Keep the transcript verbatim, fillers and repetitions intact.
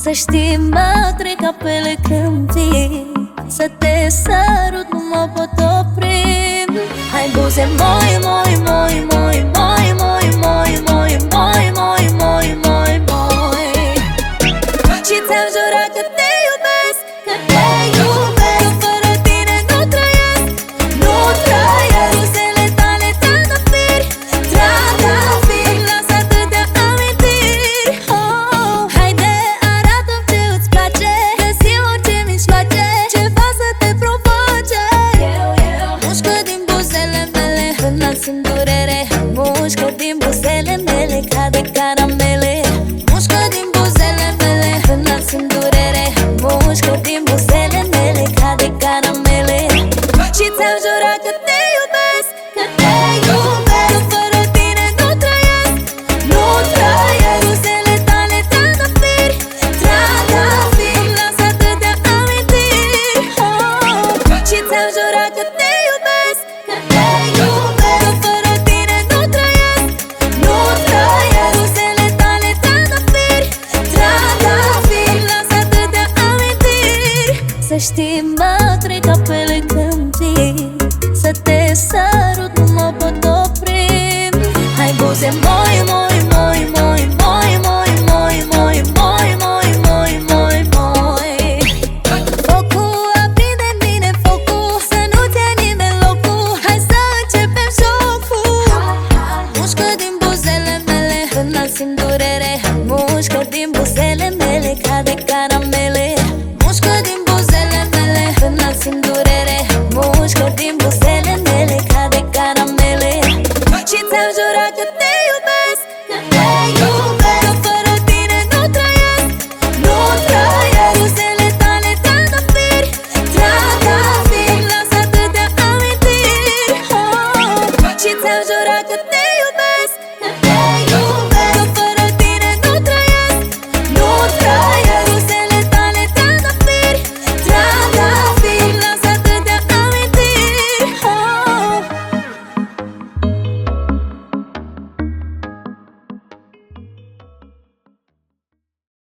Să știi, mă trec apele când vii, să te sărut, nu mă pot opri. Hai buze moi, moi, moi, moi, moi, moi, moi, moi, moi, moi, moi, moi, moi. Și ți-am jurat că te iubesc, că te iubesc, că fără tine nu trăiesc, nu trăiesc. Buzele tale trandafiri, trandafiri, lasă atâtea amintiri. Oh, haide, arată-mi ce îți place, găsi orice mijloace, ceva să te provoace. Mușcă din buzele mele, până simt durere, mușcă din buzele mele ca de caramele. Mușcă din buzele mele, până simt durere, mușcă din buzele mele ca de caramele. Și ți-am jurat că te iubesc, că te iubesc, că fără tine nu trăiesc, nu trăiesc. Buzele tale trandafiri, trandafiri, lasă atâtea amintiri. Oh, și ți-am jurat că te iubesc, că te iubesc, că fără tine nu trăiesc, nu trăiesc. Buzele tale trandafiri, trandafiri, lasă atâtea amintiri. Să știi, mă trec apele când vii, să te sărut, nu